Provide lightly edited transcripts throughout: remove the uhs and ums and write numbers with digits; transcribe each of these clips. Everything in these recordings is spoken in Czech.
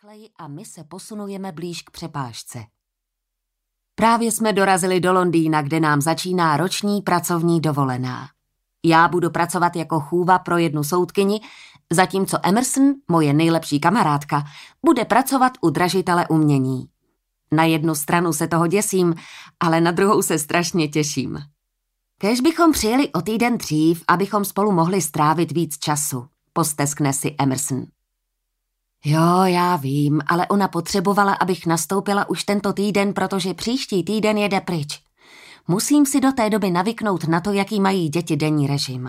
rychleji a my se posunujeme blíž k přepážce. Právě jsme dorazili do Londýna, kde nám začíná roční pracovní dovolená. Já budu pracovat jako chůva pro jednu soudkyni, zatímco Emerson, moje nejlepší kamarádka, bude pracovat u dražitele umění. Na jednu stranu se toho děsím, ale na druhou se strašně těším. Kéž bychom přijeli o týden dřív, abychom spolu mohli strávit víc času, posteskne si Emerson. Jo, já vím, ale ona potřebovala, abych nastoupila už tento týden, protože příští týden jede pryč. Musím si do té doby navyknout na to, jaký mají děti denní režim.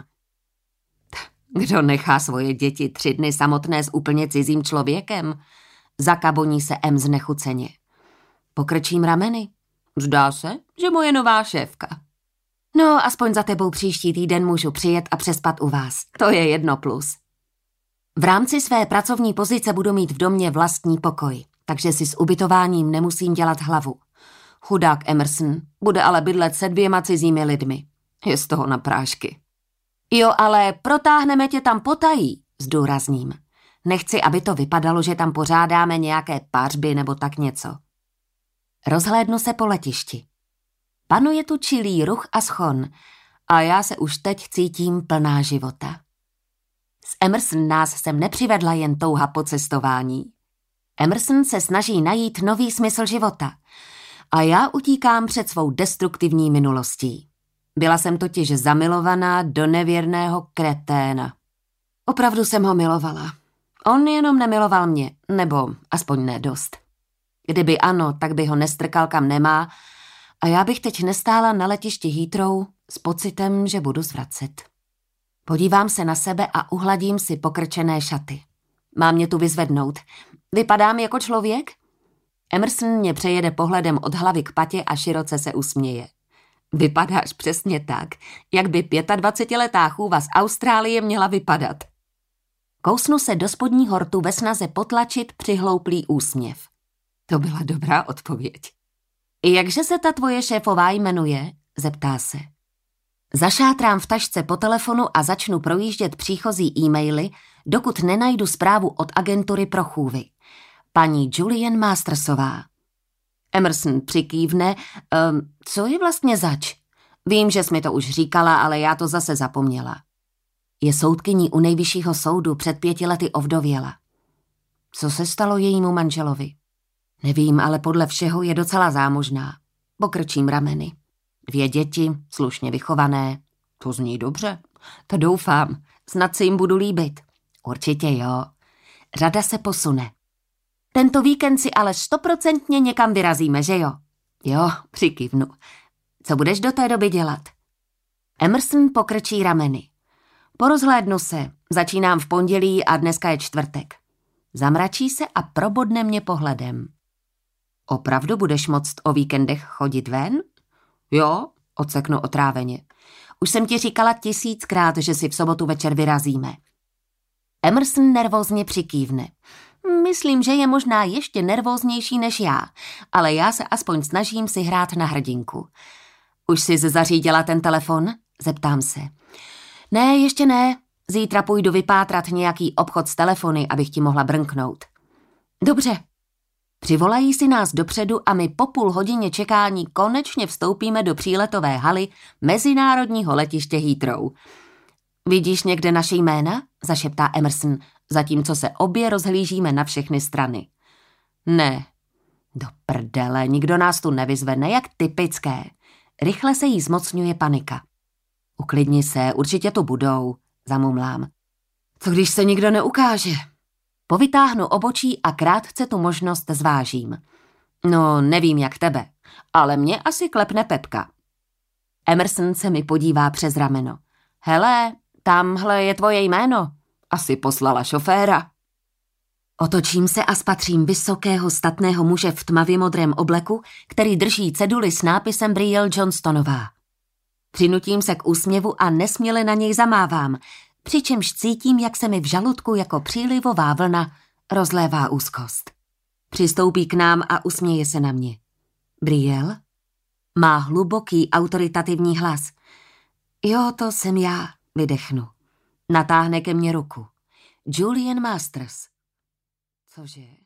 Kdo nechá svoje děti 3 dny samotné s úplně cizím člověkem? Zakaboní se Em znechuceně. Pokrčím rameny. Zdá se, že moje nová šéfka. No, aspoň za tebou příští týden můžu přijet a přespat u vás. To je 1 plus. V rámci své pracovní pozice budu mít v domě vlastní pokoj, takže si s ubytováním nemusím dělat hlavu. Chudák Emerson bude ale bydlet se 2 cizími lidmi. Je z toho na prášky. Jo, ale protáhneme tě tam potají, zdůrazním. Nechci, aby to vypadalo, že tam pořádáme nějaké pařby nebo tak něco. Rozhlédnu se po letišti. Panuje tu čilý ruch a schon a já se už teď cítím plná života. S Emerson nás sem nepřivedla jen touha po cestování. Emerson se snaží najít nový smysl života a já utíkám před svou destruktivní minulostí. Byla jsem totiž zamilovaná do nevěrného kreténa. Opravdu jsem ho milovala. On jenom nemiloval mě, nebo aspoň ne dost. Kdyby ano, tak by ho nestrkal kam nemá a já bych teď nestála na letišti Heathrow s pocitem, že budu zvracet. Podívám se na sebe a uhladím si pokrčené šaty. Mám mě tu vyzvednout. Vypadám jako člověk? Emerson mě přejede pohledem od hlavy k patě a široce se usměje. Vypadáš přesně tak, jak by 25letá chůva z Austrálie měla vypadat. Kousnu se do spodního rtu ve snaze potlačit přihlouplý úsměv. To byla dobrá odpověď. Jakže se ta tvoje šéfová jmenuje? Zeptá se. Zašátrám v tašce po telefonu a začnu projíždět příchozí e-maily, dokud nenajdu zprávu od agentury pro chůvy. Paní Julian Mastersová. Emerson přikývne. Co je vlastně zač? Vím, že jsi mi to už říkala, ale já to zase zapomněla. Je soudkyní u nejvyššího soudu, před 5 lety ovdověla. Co se stalo jejímu manželovi? Nevím, ale podle všeho je docela zámožná. Pokrčím rameny. 2 děti, slušně vychované. To zní dobře. To doufám. Snad si jim budu líbit. Určitě jo. Řada se posune. Tento víkend si ale 100% někam vyrazíme, že jo? Jo, přikývnu. Co budeš do té doby dělat? Emerson pokrčí rameny. Porozhlédnu se. Začínám v pondělí a dneska je čtvrtek. Zamračí se a probodne mě pohledem. Opravdu budeš moct o víkendech chodit ven? Jo, odseknu otráveně. Už jsem ti říkala 1000krát, že si v sobotu večer vyrazíme. Emerson nervózně přikývne. Myslím, že je možná ještě nervóznější než já, ale já se aspoň snažím si hrát na hrdinku. Už jsi zařídila ten telefon? Zeptám se. Ne, ještě ne. Zítra půjdu vypátrat nějaký obchod s telefony, abych ti mohla brnknout. Dobře. Přivolají si nás dopředu a my po půl hodině čekání konečně vstoupíme do příletové haly mezinárodního letiště Heathrow. Vidíš někde naše jména? Zašeptá Emerson, zatímco se obě rozhlížíme na všechny strany. Ne. Do prdele, nikdo nás tu nevyzvedne, jak typické. Rychle se jí zmocňuje panika. Uklidni se, určitě tu budou, zamumlám. Co když se nikdo neukáže? Povytáhnu obočí a krátce tu možnost zvážím. No, nevím jak tebe, ale mě asi klepne Pepka. Emerson se mi podívá přes rameno. Hele, tamhle je tvoje jméno. Asi poslala šoféra. Otočím se a spatřím vysokého statného muže v tmavě modrém obleku, který drží ceduli s nápisem Brielle Johnstonová. Přinutím se k úsměvu a nesměle na něj zamávám, přičemž cítím, jak se mi v žaludku jako přílivová vlna rozlévá úzkost. Přistoupí k nám a usměje se na mě. Brielle? Má hluboký autoritativní hlas. Jo, to jsem já, vydechnu. Natáhne ke mně ruku. Julian Masters. Cože?